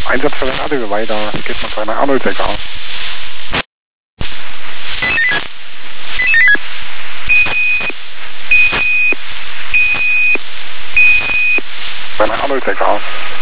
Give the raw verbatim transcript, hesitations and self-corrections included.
Einsatz für den A D W weiter, geht man zu einer A null sechs aus. Bei einer A null sechs aus.